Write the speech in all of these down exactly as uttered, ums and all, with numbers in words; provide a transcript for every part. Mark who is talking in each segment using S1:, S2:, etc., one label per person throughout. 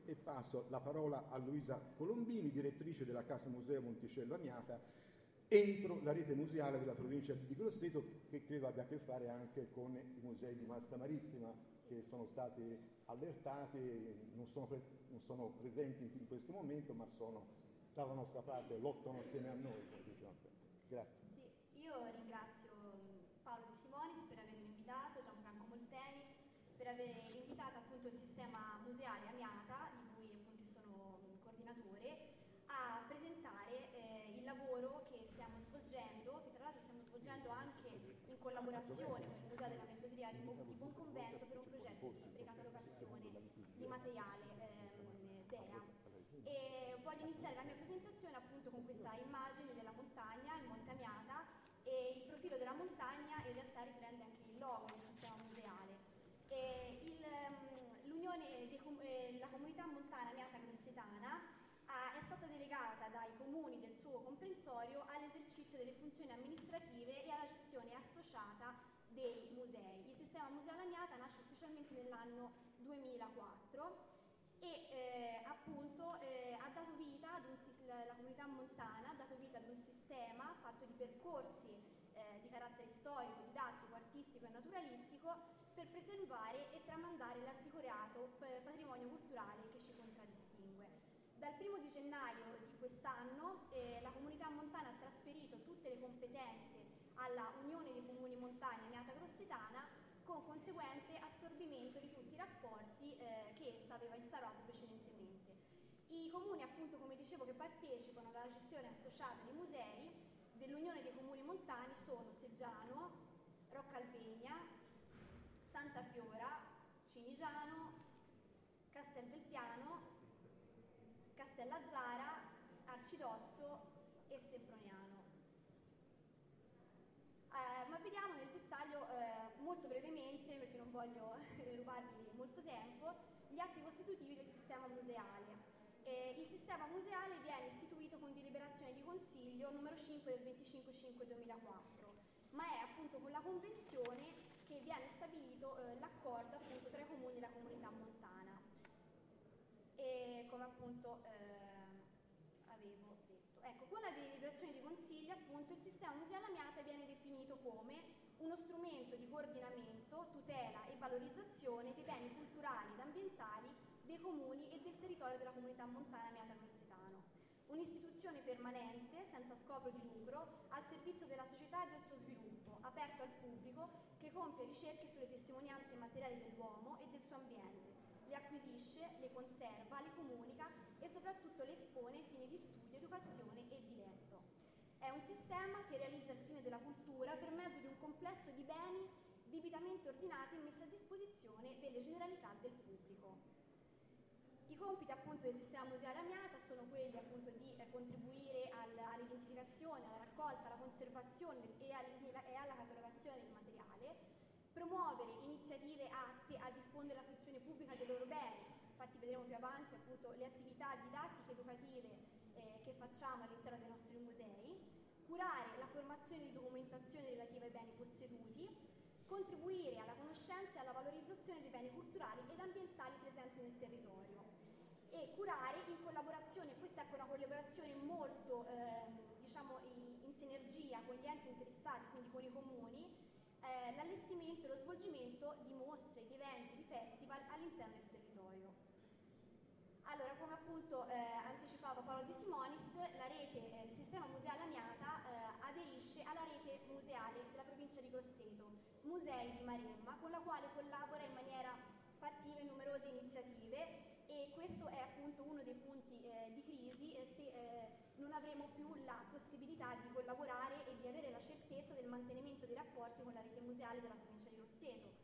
S1: e passo la parola a Luisa Colombini, direttrice della Casa Museo Monticello Amiata, entro la rete museale della provincia di Grosseto, che credo abbia a che fare anche con i musei di Massa Marittima, che sono stati allertati, non sono, pre non sono presenti in questo momento, ma sono dalla nostra parte, lottano assieme a noi, come dicevamo. Grazie.
S2: Sì, io ringrazio Paolo De Simonis per avermi invitato, Gianfranco Molteni, per aver invitato appunto il sistema museale Amiata, di cui appunto sono coordinatore, a presentare eh, il lavoro che stiamo svolgendo, che tra l'altro stiamo svolgendo anche in collaborazione con il Museo della Mezzoteria di, di Buonconvento per un progetto di ricatalogazione di materiale eh, D E A. E voglio iniziare la mia presentazione appunto con questa immagine della montagna, il Monte Amiata, e il profilo della montagna in realtà riprende anche il logo del sistema museale. L'Unione, la comunità montana Amiata Grossetana Ah, è stata delegata dai comuni del suo comprensorio all'esercizio delle funzioni amministrative e alla gestione associata dei musei. Il sistema museale Amiata nasce ufficialmente nell'anno duemilaquattro e eh, appunto eh, ha dato vita ad un, la comunità montana ha dato vita ad un sistema fatto di percorsi eh, di carattere storico, didattico, artistico e naturalistico per preservare e tramandare l'articolato patrimonio culturale che ci contraddistingue. Dal primo di gennaio di quest'anno eh, la comunità montana ha trasferito tutte le competenze alla Unione dei Comuni Montani Amiata Grossetana, con conseguente assorbimento di tutti i rapporti eh, che essa aveva instaurato precedentemente. I comuni, appunto, come dicevo, che partecipano alla gestione associata dei musei dell'Unione dei Comuni Montani sono Seggiano, Roccalpegna, Santa Fiora, Cinigiano, Castel del Piano, Castellazzara, Arcidosso e Semproniano. Eh, ma vediamo nel dettaglio eh, molto brevemente, perché non voglio rubarvi molto tempo, gli atti costitutivi del sistema museale. Eh, il sistema museale viene istituito con deliberazione di Consiglio numero cinque del venticinque maggio duemilaquattro, ma è appunto con la convenzione che viene stabilito eh, l'accordo appunto tra i comuni e la comunità montana. E come appunto eh, avevo detto. Ecco, con la deliberazione di Consiglio appunto il sistema museale Amiata viene definito come uno strumento di coordinamento, tutela e valorizzazione dei beni culturali ed ambientali dei comuni e del territorio della comunità montana Amiata Grossetano. Un'istituzione permanente, senza scopo di lucro, al servizio della società e del suo sviluppo, aperto al pubblico, che compie ricerche sulle testimonianze immateriali dell'uomo e del suo ambiente, le acquisisce, le conserva, le comunica e soprattutto le espone ai fini di studio, educazione e diletto. È un sistema che realizza il fine della cultura per mezzo di un complesso di beni debitamente ordinati e messi a disposizione delle generalità del pubblico. I compiti appunto del sistema museale Amiata sono quelli appunto di eh, contribuire al, all'identificazione, alla raccolta, alla conservazione e, al, e alla catalogazione del materiale, promuovere iniziative atte a diffondere la fruizione pubblica dei loro beni, infatti vedremo più avanti appunto le attività didattiche e educative eh, che facciamo all'interno dei nostri musei, curare la formazione di documentazione relativa ai beni posseduti, contribuire alla conoscenza e alla valorizzazione dei beni culturali ed ambientali presenti nel territorio e curare in collaborazione, questa è una collaborazione molto eh, diciamo in, in sinergia con gli enti interessati, quindi con i comuni, eh, l'allestimento e lo svolgimento di mostre, di eventi, di festival all'interno del territorio. Allora, come appunto eh, anticipava Paolo De Simonis, la rete, eh, il sistema museale Amiata eh, aderisce alla rete museale della provincia di Grosseto, Musei di Maremma, con la quale collabora in maniera fattiva in numerose iniziative e questo è appunto uno dei punti eh, di crisi eh, se eh, non avremo più la possibilità di collaborare e di avere la certezza del mantenimento dei rapporti con la rete museale della provincia di Grosseto.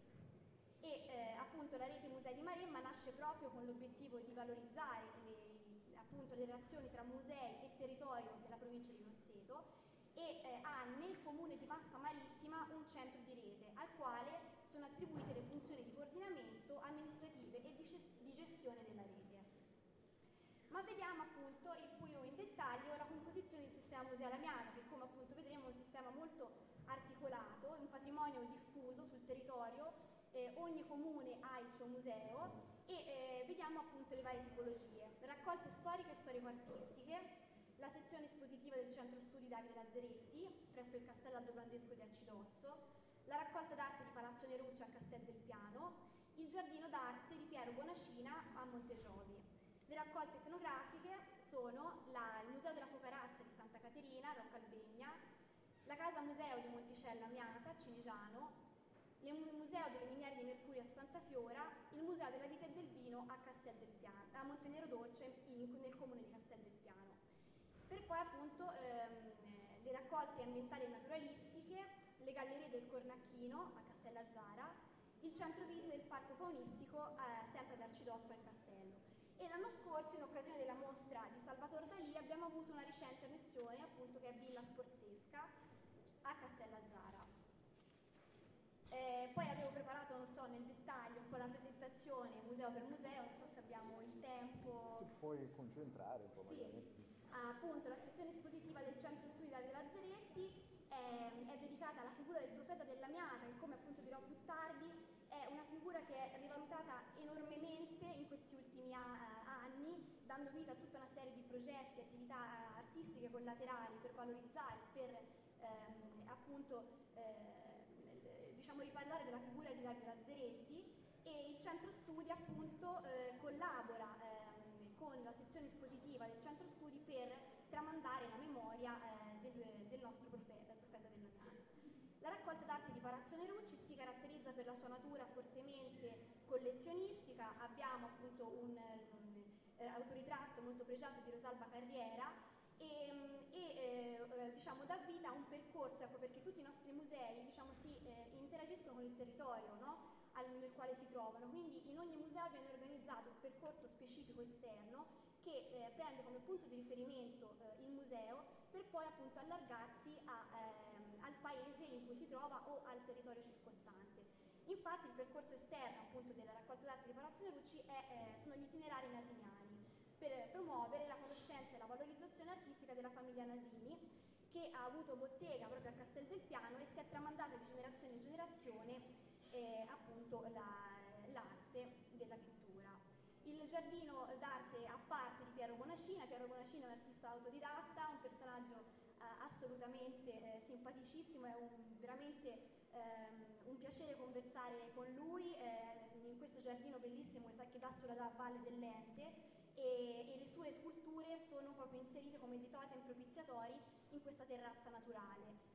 S2: E eh, appunto la rete Musei di Maremma nasce proprio con l'obiettivo di valorizzare le, appunto, le relazioni tra musei e territorio della provincia di Grosseto e eh, ha nel comune di Massa Marittima un centro di rete al quale sono attribuite le funzioni di coordinamento, amministrative e di gestione della rete. Ma vediamo appunto più in dettaglio la composizione del sistema museale Amiata, che come appunto vedremo è un sistema molto articolato, un patrimonio diffuso sul territorio, eh, ogni comune ha il suo museo e eh, vediamo appunto le varie tipologie: raccolte storiche e storico-artistiche, la sezione espositiva del Centro Studi Davide Lazzaretti presso il Castello Aldobrandesco di Arcidosso, la raccolta d'arte di Palazzo Nerucci a Castel del Piano, il giardino d'arte di Piero Bonacina a Montegiovi. Le raccolte etnografiche sono la, il Museo della Focarazza di Santa Caterina a Roccalbegna, la Casa Museo di Monticello a Miata, Cinigiano, il Museo delle Miniere di Mercurio a Santa Fiora, il Museo della Vita e del Vino a Castel del Piano, a Montenero Dolce in, nel comune di Castel del Piano. Per poi appunto ehm, le raccolte ambientali e naturalistiche, le gallerie del Cornacchino a Castellazzara, il centro visite del parco faunistico eh, sempre ad Arcidosso al Castello. E l'anno scorso, in occasione della mostra di Salvatore Dalì, abbiamo avuto una recente annessione, appunto, che è Villa Sforzesca a Castellazzara. Eh, poi avevo preparato, non so, nel dettaglio un po' la presentazione museo per museo, non so se abbiamo il tempo.
S1: Si puoi concentrare un po',
S2: sì.
S1: magari.
S2: Ah, appunto, la sezione espositiva del Centro Studi Davide Lazzaretti è, è dedicata alla figura del profeta della Miata, che, come appunto dirò più tardi, è una figura che è rivalutata enormemente in questi ultimi a, anni, dando vita a tutta una serie di progetti e attività artistiche collaterali per valorizzare, per ehm, appunto eh, diciamo riparlare della figura di Davide Lazzaretti. E il centro studi appunto eh, collabora eh, con la sezione espositiva del centro studi per tramandare la memoria eh, del, del nostro profeta, il profeta della Miata. La raccolta d'arte di Palazzo Nerucci si caratterizza per la sua natura fortemente collezionistica. Abbiamo appunto un, un eh, autoritratto molto pregiato di Rosalba Carriera e, e eh, diciamo, dà vita a un percorso, ecco, perché tutti i nostri musei, diciamo, si eh, interagiscono con il territorio, no? Al, nel quale si trovano, quindi in ogni museo viene organizzato un percorso specifico esterno che eh, prende come punto di riferimento eh, il museo per poi appunto allargarsi a, ehm, al paese in cui si trova o al territorio circostante. Infatti il percorso esterno appunto della raccolta d'arte di Palazzo Nerucci è, eh, sono gli itinerari nasiniani per promuovere la conoscenza e la valorizzazione artistica della famiglia Nasini, che ha avuto bottega proprio a Castel del Piano e si è tramandata di generazione in generazione Eh, appunto l'arte della pittura. Il giardino d'arte a parte di Piero Bonacina. Piero Bonacina è un artista autodidatta, un personaggio eh, assolutamente eh, simpaticissimo, è un, veramente ehm, un piacere conversare con lui eh, in questo giardino bellissimo che dà sulla Valle dell'Ente e, e le sue sculture sono proprio inserite come dei totem propiziatori in questa terrazza naturale.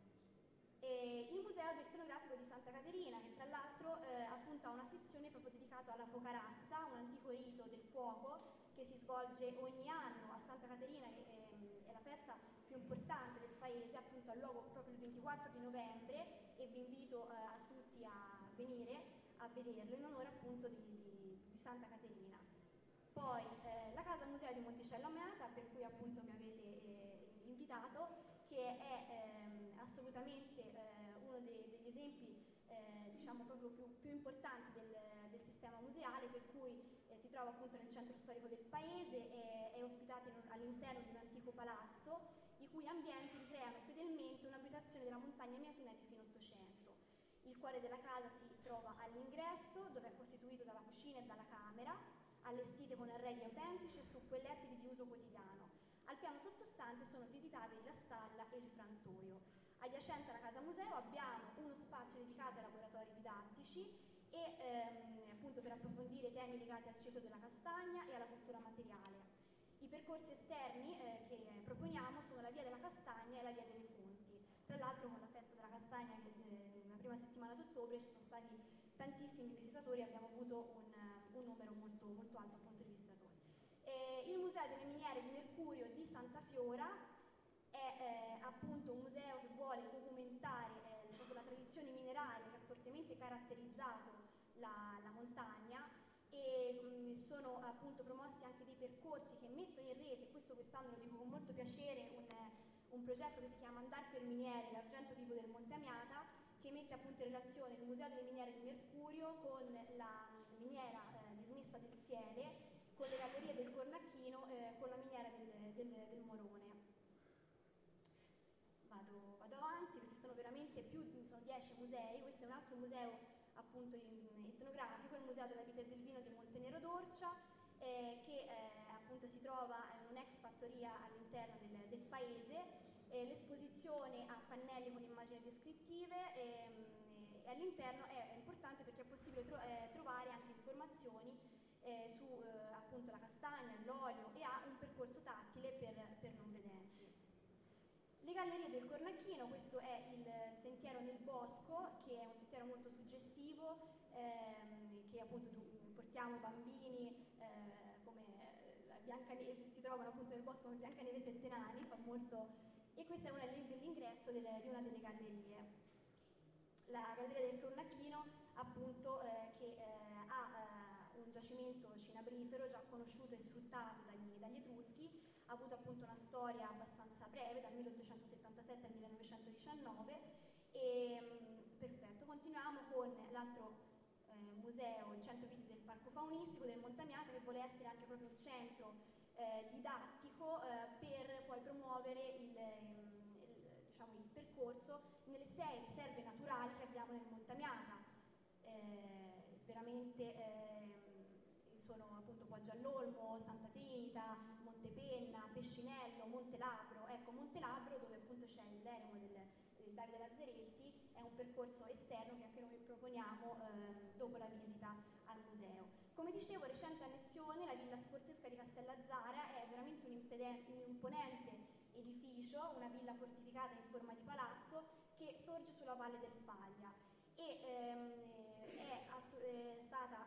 S2: E il Museo Etnografico di Santa Caterina, che tra l'altro eh, appunto ha una sezione proprio dedicata alla focarazza, un antico rito del fuoco che si svolge ogni anno a Santa Caterina, che è, è la festa più importante del paese, appunto ha luogo proprio il ventiquattro di novembre e vi invito eh, a tutti a venire a vederlo in onore appunto di, di, di Santa Caterina. Poi eh, la Casa Museo di Monticello a Miata, per cui appunto mi avete eh, invitato, che è ehm, assolutamente eh, uno dei, degli esempi eh, diciamo proprio più, più importanti del, del sistema museale, per cui eh, si trova appunto nel centro storico del paese, è, è ospitato all'interno di un antico palazzo i cui ambienti ricreano fedelmente un'abitazione della montagna miatina di fine Ottocento. Il cuore della casa si trova all'ingresso, dove è costituito dalla cucina e dalla camera, allestite con arredi autentici e suppellettili di uso quotidiano. Al piano sottostante sono visitabili la stalla e il frantoio. Adiacente alla casa museo abbiamo uno spazio dedicato ai laboratori didattici e ehm, appunto per approfondire temi legati al ciclo della castagna e alla cultura materiale. I percorsi esterni eh, che proponiamo sono la via della castagna e la via delle fonti. Tra l'altro con la festa della castagna che eh, nella prima settimana d'ottobre ci sono stati tantissimi visitatori, abbiamo avuto un, un numero molto, molto alto appunto di visitatori. Eh, il Museo delle Miniere di Mercurio di Santa Fiora è eh, appunto un museo che vuole documentare eh, proprio la tradizione mineraria che ha fortemente caratterizzato la, la montagna e mh, sono appunto promossi anche dei percorsi che mettono in rete, questo quest'anno lo dico con molto piacere, un, un progetto che si chiama Andar per Miniere, l'argento vivo del Monte Amiata, che mette appunto in relazione il Museo delle Miniere di Mercurio con la miniera eh, dismessa del Siele, con le gallerie del Cornacchino, eh, con la miniera del, del, del Morone. Vado, vado avanti perché sono veramente più, sono dieci musei. Questo è un altro museo appunto etnografico, il Museo della Vita e del Vino di Montenero d'Orcia, eh, che eh, appunto si trova in un'ex fattoria all'interno del, del paese. Eh, l'esposizione ha pannelli con immagini descrittive e, e all'interno è, è importante perché è possibile tro eh, trovare anche informazioni eh, su eh, appunto la castagna, l'olio, e ha un percorso tattile per, per non vedenti. Le gallerie del Cornacchino, questo è il sentiero nel bosco, che è un sentiero molto suggestivo, ehm, che appunto portiamo bambini eh, come la Biancaneve, si trovano appunto nel bosco come Biancaneve e Sette Nani, fa molto. E questa è una dell'ingresso di una delle gallerie. La galleria del Cornacchino, appunto, eh, che eh, ha eh, un giacimento cinabrifero già conosciuto e sfruttato dagli, dagli Etruschi, ha avuto appunto una storia abbastanza breve, dal milleottocentosettantasette al millenovecentodiciannove. E, mh, perfetto, continuiamo con l'altro eh, museo, il centro visite del Parco Faunistico del Montamiata, che vuole essere anche proprio un centro Eh, didattico eh, per poi promuovere il, il, diciamo, il percorso nelle sei riserve naturali che abbiamo nel Montamiata. Eh, veramente eh, sono appunto Poggio all'Olmo, Santa Trinita, Montepenna, Pescinello, Monte Labro. Ecco, Monte Labro, dove appunto c'è l'eremo del, del Davide Lazzaretti, è un percorso esterno che anche noi proponiamo eh, dopo la visita al museo. Come dicevo, recente annessione, la Villa Sforzesca di Castellazzara è veramente un, un imponente edificio, una villa fortificata in forma di palazzo che sorge sulla Valle del Paglia e ehm, è, è stata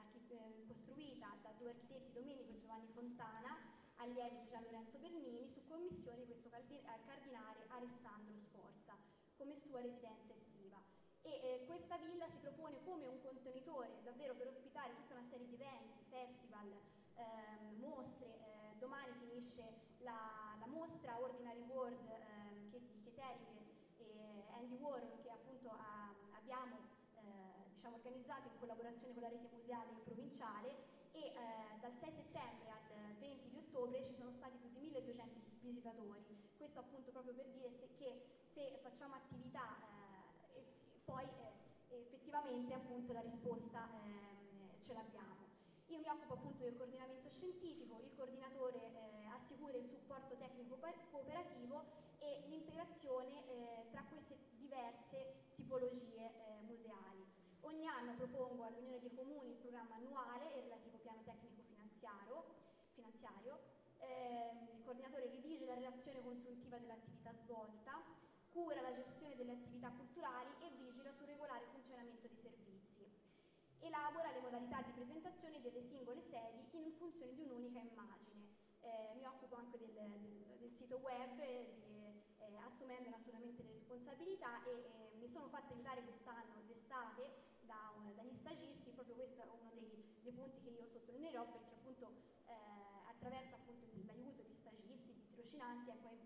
S2: eh, costruita da due architetti, Domenico e Giovanni Fontana, allievi di Gian Lorenzo Bernini, su commissione di questo cardinale Alessandro Sforza, come sua residenza estiva. E eh, questa villa si propone come un contenitore davvero per ospitare tutta una serie di eventi, festival, ehm, mostre. Eh, domani finisce la, la mostra Ordinary World ehm, che, di Cheteriche e Andy Warhol, che appunto ha, abbiamo eh, diciamo, organizzato in collaborazione con la rete museale provinciale, e eh, dal sei settembre al venti di ottobre ci sono stati più di milleduecento visitatori. Questo appunto proprio per dire se, che se facciamo attività eh, poi eh, effettivamente appunto la risposta eh, ce l'abbiamo. Io mi occupo appunto del coordinamento scientifico, il coordinatore eh, assicura il supporto tecnico cooperativo e l'integrazione eh, tra queste diverse tipologie eh, museali. Ogni anno propongo all'Unione dei Comuni il programma annuale e il relativo piano tecnico finanziario. finanziario. Eh, il coordinatore redige la relazione consuntiva dell'attività svolta, cura la gestione delle attività culturali e vigila sul regolare funzionamento dei servizi. Elabora le modalità di presentazione delle singole sedi in funzione di un'unica immagine. Eh, mi occupo anche del, del, del sito web, eh, eh, assumendone assolutamente le responsabilità, e eh, mi sono fatta aiutare quest'anno d'estate da, uh, dagli stagisti. Proprio questo è uno dei, dei punti che io sottolineerò, perché appunto eh, attraverso appunto l'aiuto di stagisti, di tirocinanti, ecco,